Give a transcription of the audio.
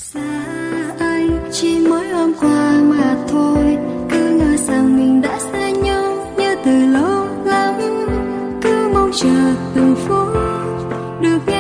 Xa anh chỉ mới hôm qua mà thôi, cứ ngỡ rằng mình đã xa nhau như từ lâu lắm, cứ mong chờ từng phút được